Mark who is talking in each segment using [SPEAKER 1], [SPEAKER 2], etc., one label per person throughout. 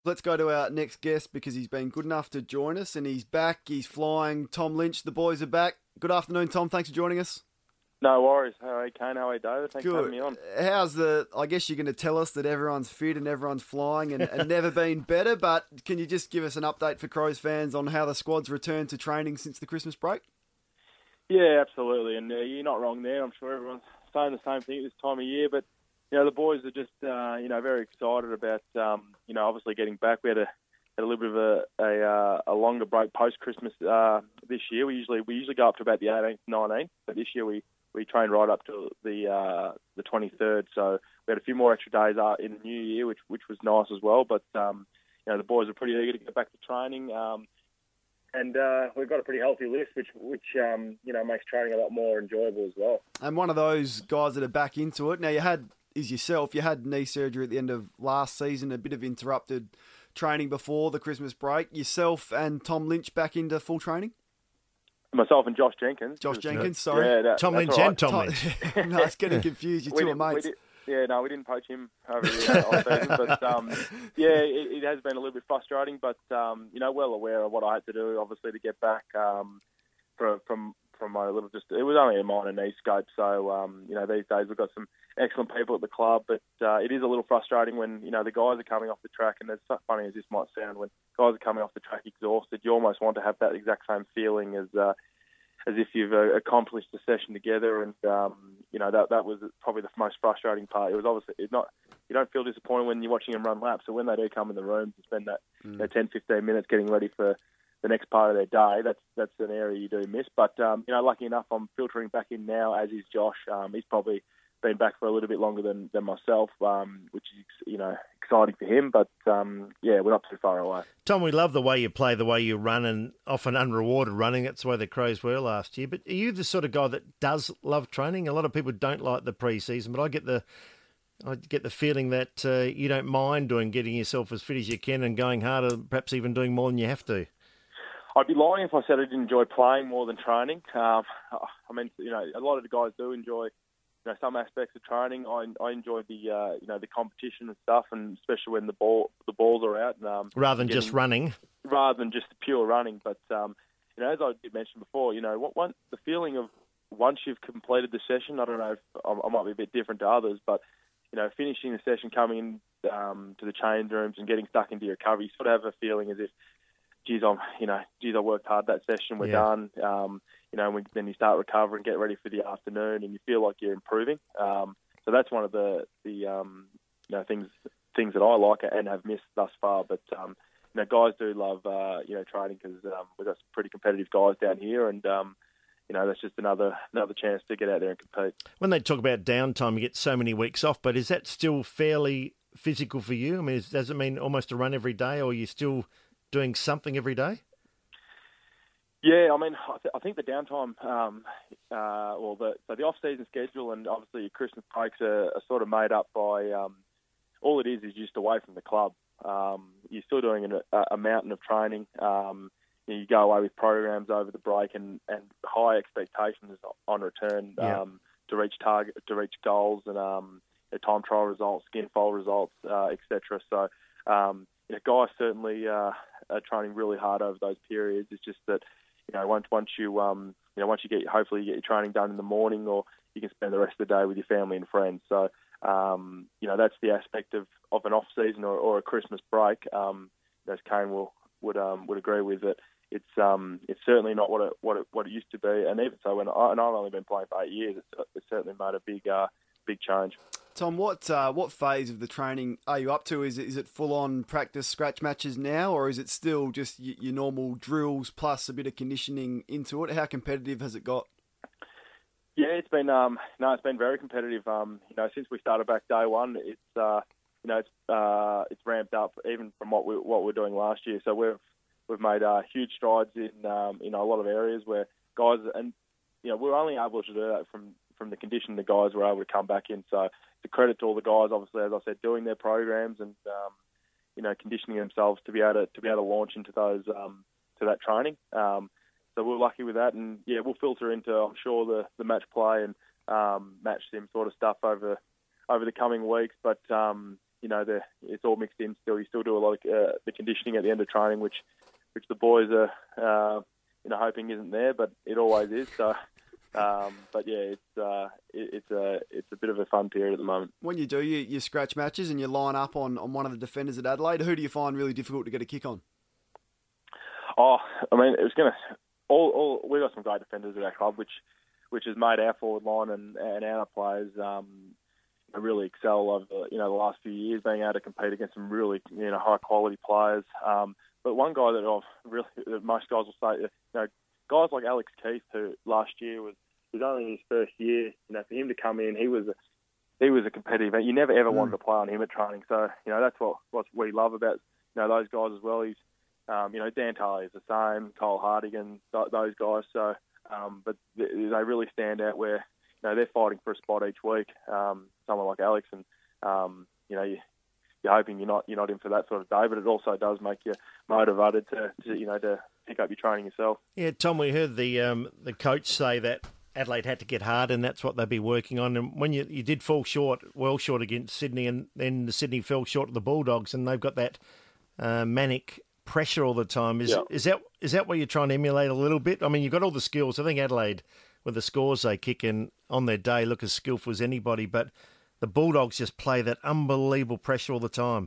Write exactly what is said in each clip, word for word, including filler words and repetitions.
[SPEAKER 1] Let's go to our next guest because he's been good enough to join us and he's back. He's flying. Tom Lynch, the boys are back. Good afternoon, Tom. Thanks for joining us.
[SPEAKER 2] No worries. How are you, Kane? How are you, David? Thanks
[SPEAKER 1] Good.
[SPEAKER 2] for having me on.
[SPEAKER 1] How's the, I guess you're going to tell us that everyone's fit and everyone's flying and, and never been better, but can you just give us an update for Crows fans on how the squad's returned to training since the Christmas break?
[SPEAKER 2] Yeah, absolutely. And uh, you're not wrong there. I'm sure everyone's saying the same thing at this time of year, but you know, the boys are just, uh, you know, very excited about, um, you know, obviously getting back. We had a, had a little bit of a a, uh, a longer break post Christmas uh, this year. We usually we usually go up to about the eighteenth, nineteenth, but this year we, we trained right up to the uh, the twenty-third. So we had a few more extra days uh, in the new year, which which was nice as well. But um, you know, the boys are pretty eager to get back to training, um, and uh, we've got a pretty healthy list, which which um, you know makes training a lot more enjoyable as well.
[SPEAKER 1] And one of those guys that are back into it now. You had is yourself. You had knee surgery at the end of last season, a bit of interrupted training before the Christmas break. Yourself and Tom Lynch back into full training?
[SPEAKER 2] Myself and Josh Jenkins.
[SPEAKER 1] Josh Jenkins, sorry.
[SPEAKER 2] Yeah, that,
[SPEAKER 3] Tom Lynch
[SPEAKER 2] right.
[SPEAKER 3] and Tom Lynch.
[SPEAKER 1] No, it's getting confused. You're
[SPEAKER 2] We
[SPEAKER 1] two
[SPEAKER 2] didn't- we
[SPEAKER 1] mates.
[SPEAKER 2] did- Yeah, no, we didn't poach him over the off season, but um, yeah, it, it has been a little bit frustrating. But um, you know, well aware of what I had to do, obviously, to get back um, from from from my little just. It was only a minor knee scope, so um, you know, these days we've got some excellent people at the club, but uh, it is a little frustrating when you know the guys are coming off the track, and as funny as this might sound, when guys are coming off the track exhausted, you almost want to have that exact same feeling as. Uh, as if you've uh, accomplished the session together, and um, you know that that was probably the most frustrating part. It was obviously it's not you don't feel disappointed when you're watching them run laps, so when they do come in the room to spend that mm. you know, ten, fifteen minutes getting ready for the next part of their day, that's that's an area you do miss. But um, you know, lucky enough, I'm filtering back in now, as is Josh. Um, he's probably been back for a little bit longer than, than myself, um, which is you know exciting for him. But um, yeah, we're not too far away.
[SPEAKER 3] Tom, we love the way you play, the way you run, and often unrewarded running. That's the way the Crows were last year. But are you the sort of guy that does love training? A lot of people don't like the pre-season, but I get the I get the feeling that uh, you don't mind doing getting yourself as fit as you can and going harder, perhaps even doing more than you have to.
[SPEAKER 2] I'd be lying if I said I didn't enjoy playing more than training. Um, I mean, you know, a lot of the guys do enjoy. You know, some aspects of training, I, I enjoy the uh, you know the competition and stuff, and especially when the ball the balls are out. And, um,
[SPEAKER 3] rather than
[SPEAKER 2] getting,
[SPEAKER 3] just running.
[SPEAKER 2] Rather than just pure running, but um, you know, as I did mention before, you know, what one the feeling of once you've completed the session. I don't know if I, I might be a bit different to others, but you know, finishing the session, coming in um, to the change rooms and getting stuck into your recovery, you sort of have a feeling as if, geez, I'm you know, geez, I worked hard that session. We're yeah. done. Um, You know, when, then you start recovering, get ready for the afternoon, and you feel like you're improving. Um, so that's one of the the um, you know things things that I like and have missed thus far. But um, you know, guys do love uh, you know training because um, we've got some pretty competitive guys down here, and um, you know that's just another another chance to get out there and compete.
[SPEAKER 3] When they talk about downtime, you get so many weeks off, but is that still fairly physical for you? I mean, is, does it mean almost a run every day, or are you still doing something every day?
[SPEAKER 2] Yeah, I mean, I, th- I think the downtime, um, uh, well, the so the off-season schedule and obviously your Christmas breaks are, are sort of made up by um, all it is is just away from the club. Um, you're still doing an, a, a mountain of training. Um, you, know, you go away with programs over the break and, and high expectations on return
[SPEAKER 3] yeah.
[SPEAKER 2] um, to reach target, to reach goals and um, time trial results, skin fold results, uh, et cetera. So, um, you know, guys certainly uh, are training really hard over those periods. It's just that. You know, once once you um you know once you get hopefully you get your training done in the morning, or you can spend the rest of the day with your family and friends. So um you know that's the aspect of, of an off season or, or a Christmas break. Um, as Kane will would um would agree with it. It's um it's certainly not what it what it what it used to be. And even so, when I, and I've only been playing for eight years, it's, it's certainly made a big uh big change.
[SPEAKER 1] Tom, what uh, what phase of the training are you up to? Is it, is it full-on practice scratch matches now, or is it still just y- your normal drills plus a bit of conditioning into it? How competitive has it got?
[SPEAKER 2] Yeah, it's been um, no, it's been very competitive. Um, you know, since we started back day one, it's uh, you know, it's uh, it's ramped up even from what we what we were doing last year. So we've we've made uh, huge strides in um, you know a lot of areas where guys and you know we're only able to do that from from the condition the guys were able to come back in. So the credit to all the guys, obviously, as I said, doing their programs and um, you know conditioning themselves to be able to, to be able to launch into those um, to that training. Um, so we're lucky with that, and yeah, we'll filter into I'm sure the, the match play and um, match sim sort of stuff over over the coming weeks. But um, you know, the, it's all mixed in still. You still do a lot of uh, the conditioning at the end of training, which which the boys are, uh, you know, hoping isn't there, but it always is. So, um, but yeah, it's uh, it, it's a it's a bit of a fun period at the moment.
[SPEAKER 1] When you do your, your scratch matches and you line up on, on one of the defenders at Adelaide, who do you find really difficult to get a kick on?
[SPEAKER 2] Oh, I mean, it was going to all all we got some great defenders at our club, which which has made our forward line and, and our players um, really excel over you know the last few years, being able to compete against some really you know high quality players. Um, but one guy that I've really that most guys will say, you know, guys like Alex Keith, who last year was was only in his first year. You know, for him to come in, he was a, he was a competitive. You never ever mm. wanted to play on him at training. So you know that's what what we love about you know those guys as well. He's um, you know Dan Tarley is the same, Cole Hardigan, th- those guys. So. Um, but they really stand out where you know they're fighting for a spot each week. Um, someone like Alex, and um, you know you, you're hoping you're not you're not in for that sort of day, but it also does make you motivated to, to you know to pick up your training yourself.
[SPEAKER 3] Yeah, Tom, we heard the um, the coach say that Adelaide had to get hard, and that's what they'd be working on. And when you you did fall short, well short against Sydney, and then the Sydney fell short of the Bulldogs, and they've got that uh, manic pressure all the time. Is
[SPEAKER 2] yeah.
[SPEAKER 3] is that is that what you're trying to emulate a little bit? I mean, you've got all the skills. I think Adelaide, with the scores they kick in on their day, look as skillful as anybody. But the Bulldogs just play that unbelievable pressure all the time.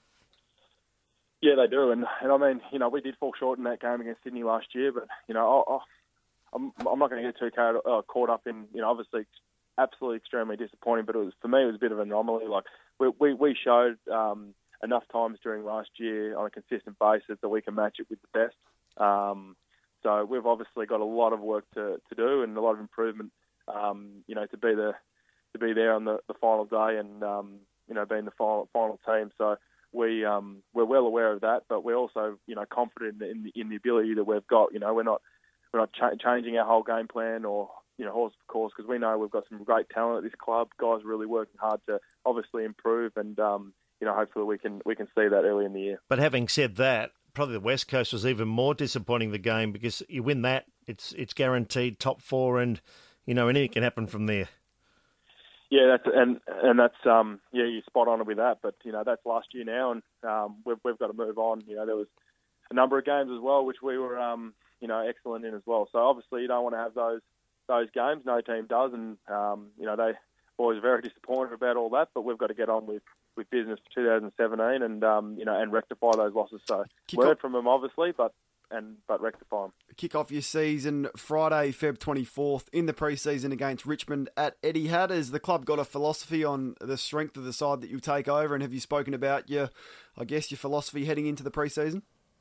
[SPEAKER 2] Yeah, they do. And, and I mean, you know, we did fall short in that game against Sydney last year. But, you know, I, I, I'm, I'm not going to get too caught, uh, caught up in, you know, obviously absolutely extremely disappointing. But it was for me, it was a bit of an anomaly. Like, we, we, we showed... Um, enough times during last year on a consistent basis that we can match it with the best. Um, so we've obviously got a lot of work to, to do and a lot of improvement, um, you know, to be the to be there on the, the final day and um, you know being the final final team. So we um, we're well aware of that, but we're also you know confident in the in the ability that we've got. You know, we're not we're not cha- changing our whole game plan or you know horse for course because we know we've got some great talent at this club. Guys really working hard to obviously improve and. Um, You know, hopefully we can we can see that early in the year.
[SPEAKER 3] But having said that, probably the West Coast was even more disappointing. The game because you win that, it's it's guaranteed top four, and you know anything can happen from there.
[SPEAKER 2] Yeah, that's and and that's um yeah you're spot on with that. But you know that's last year now, and um we've we've got to move on. You know there was a number of games as well which we were um you know excellent in as well. So obviously you don't want to have those those games. No team does, and um you know they boys are very disappointed about all that. But we've got to get on with. with business for two thousand seventeen and um, you know and rectify those losses. So
[SPEAKER 1] Kick
[SPEAKER 2] word
[SPEAKER 1] off.
[SPEAKER 2] from them obviously, but and but rectify them.
[SPEAKER 1] Kick off your season Friday, February twenty-fourth in the pre-season against Richmond at Etihad. Has the club got a philosophy on the strength of the side that you take over, and have you spoken about your, I guess your philosophy heading into the pre-season?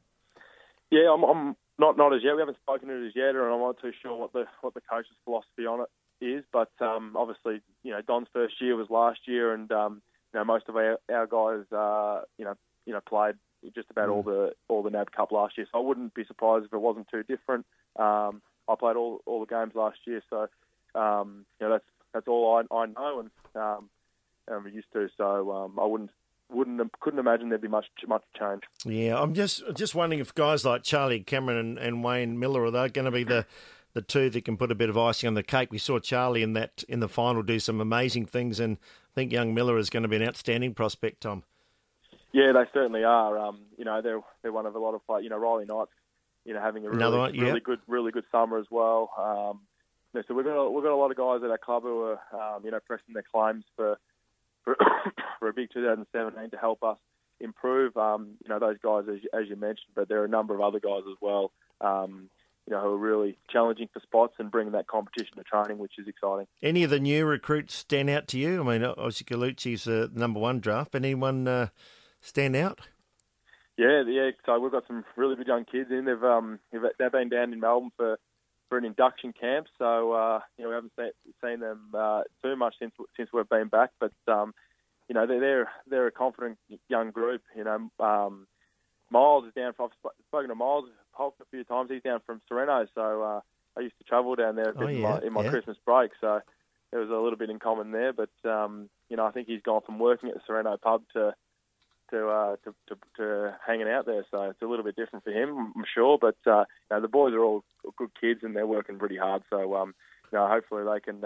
[SPEAKER 2] Yeah, I'm, I'm not not as yet. We haven't spoken to it as yet, and I'm not too sure what the what the coach's philosophy on it is. But um, obviously, you know, Don's first year was last year, and um, You know, most of our, our guys, uh, you know, you know, played just about mm. all the all the N A B Cup last year. So I wouldn't be surprised if it wasn't too different. Um, I played all, all the games last year, so um, you know that's that's all I, I know and um, and I'm used to. So um, I wouldn't wouldn't couldn't imagine there'd be much much change.
[SPEAKER 3] Yeah, I'm just just wondering if guys like Charlie Cameron and, and Wayne Miller are they going to be the the two that can put a bit of icing on the cake. We saw Charlie in that in the final do some amazing things, and I think young Miller is going to be an outstanding prospect, Tom.
[SPEAKER 2] Yeah, they certainly are. Um, you know, they're they're one of a lot of players. You know, Riley Knight's, you know, having a really
[SPEAKER 3] one, yeah.
[SPEAKER 2] really good really good summer as well. Um, you know, so we've got a, we've got a lot of guys at our club who are um, you know pressing their claims for for, for a big two thousand seventeen to help us improve. Um, you know, those guys as as you mentioned, but there are a number of other guys as well. Um, you know, who are really challenging for spots and bringing that competition to training, which is exciting.
[SPEAKER 3] Any of the new recruits stand out to you? I mean, obviously Colucci's the number one draft, but anyone uh, stand out?
[SPEAKER 2] Yeah, yeah. So we've got some really good young kids in. They've um, they've been down in Melbourne for, for an induction camp, so uh, you know we haven't seen, seen them uh, too much since since we've been back. But um, you know they're they're they're a confident young group. You know, um, Miles is down. From, I've spoken to Miles a few times. He's down from Sereno, so uh, I used to travel down there a bit
[SPEAKER 3] oh, yeah,
[SPEAKER 2] in my, in my
[SPEAKER 3] yeah.
[SPEAKER 2] Christmas break. So there was a little bit in common there. But um, you know, I think he's gone from working at the Sereno pub to to, uh, to to to hanging out there. So it's a little bit different for him, I'm sure. But uh, you know, the boys are all good kids and they're working pretty hard. So um, you know, hopefully they can uh,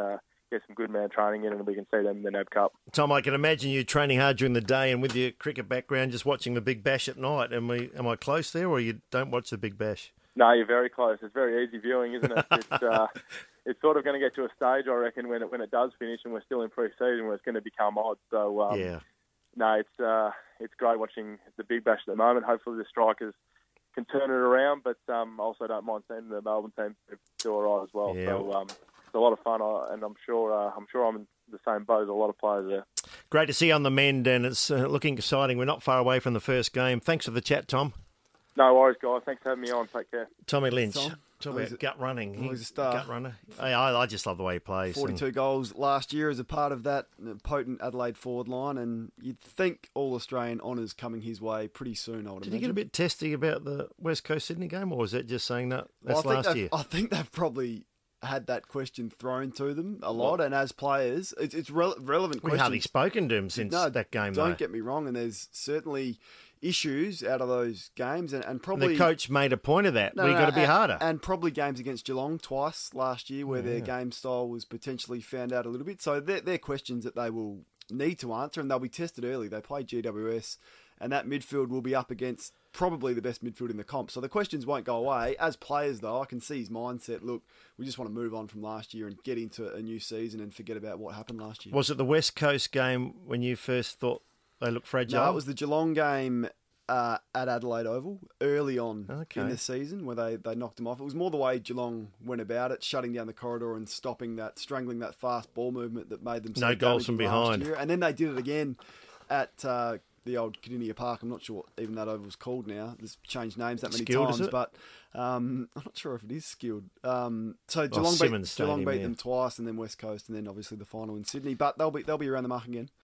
[SPEAKER 2] get some good man training in, and we can see them in the N A B Cup.
[SPEAKER 3] Tom, I can imagine you training hard during the day and with your cricket background, just watching the Big Bash at night. Am we? Am I close there, or you don't watch the Big Bash?
[SPEAKER 2] No, you're very close. It's very easy viewing, isn't it? It's, uh, it's sort of going to get to a stage, I reckon, when it when it does finish and we're still in pre-season, where it's going to become odd. So, um,
[SPEAKER 3] yeah.
[SPEAKER 2] no, it's uh, it's great watching the Big Bash at the moment. Hopefully the strikers can turn it around, but um, also don't mind seeing the Melbourne team do all right as well.
[SPEAKER 3] Yeah.
[SPEAKER 2] So um, it's a lot of fun, and I'm sure uh, I'm sure I'm in the same boat as a lot of players there.
[SPEAKER 3] Great to see you on the mend, and it's uh, looking exciting. We're not far away from the first game. Thanks for the chat, Tom.
[SPEAKER 2] No worries, guys. Thanks for having me on. Take care.
[SPEAKER 3] Tommy Lynch.
[SPEAKER 1] Tom.
[SPEAKER 3] Talk
[SPEAKER 1] Always
[SPEAKER 3] about
[SPEAKER 1] a-
[SPEAKER 3] gut running.
[SPEAKER 1] always
[SPEAKER 3] He-
[SPEAKER 1] a star.
[SPEAKER 3] Gut runner. I, I I just love the way he plays.
[SPEAKER 1] forty-two goals last year as a part of that potent Adelaide forward line, and you'd think all Australian honours coming his way pretty soon, I would
[SPEAKER 3] Did
[SPEAKER 1] imagine.
[SPEAKER 3] he get a bit testy about the West Coast Sydney game, or was that just saying that
[SPEAKER 1] Well,
[SPEAKER 3] that's
[SPEAKER 1] I think
[SPEAKER 3] last
[SPEAKER 1] they've-
[SPEAKER 3] year?
[SPEAKER 1] I think they've probably had that question thrown to them a lot, and as players, it's, it's re- relevant
[SPEAKER 3] We
[SPEAKER 1] questions.
[SPEAKER 3] hardly spoken to him since
[SPEAKER 1] No,
[SPEAKER 3] that game,
[SPEAKER 1] Don't
[SPEAKER 3] though.
[SPEAKER 1] get me wrong, and there's certainly issues out of those games, and, and
[SPEAKER 3] And
[SPEAKER 1] probably
[SPEAKER 3] the coach made a point of that.
[SPEAKER 1] No,
[SPEAKER 3] We've
[SPEAKER 1] no,
[SPEAKER 3] got to be
[SPEAKER 1] and,
[SPEAKER 3] harder.
[SPEAKER 1] And probably games against Geelong twice last year where their game style was potentially found out a little bit. So they're, they're questions that they will need to answer, and they'll be tested early. They play G W S, and that midfield will be up against probably the best midfield in the comp. So the questions won't go away. As players, though, I can see his mindset. Look, we just want to move on from last year and get into a new season and forget about what happened last year.
[SPEAKER 3] Was it the West Coast game when you first thought they looked fragile?
[SPEAKER 1] No, it was the Geelong game uh, at Adelaide Oval early on
[SPEAKER 3] Okay.
[SPEAKER 1] in the season where they, they knocked him off. It was more the way Geelong went about it, shutting down the corridor and stopping that, strangling that fast ball movement that made them so
[SPEAKER 3] No goals from
[SPEAKER 1] damaging last
[SPEAKER 3] behind.
[SPEAKER 1] year. And then they did it again at uh, the old Cardinia Park. I'm not sure what even that oval's called now. It's changed names that many
[SPEAKER 3] Skilled, is
[SPEAKER 1] times,
[SPEAKER 3] it?
[SPEAKER 1] but um, I'm not sure if it is Skilled. Um, so Geelong beat,
[SPEAKER 3] Simmons
[SPEAKER 1] Geelong
[SPEAKER 3] Stadium,
[SPEAKER 1] beat
[SPEAKER 3] yeah.
[SPEAKER 1] them twice, and then West Coast, and then obviously the final in Sydney. But they'll be they'll be around the mark again.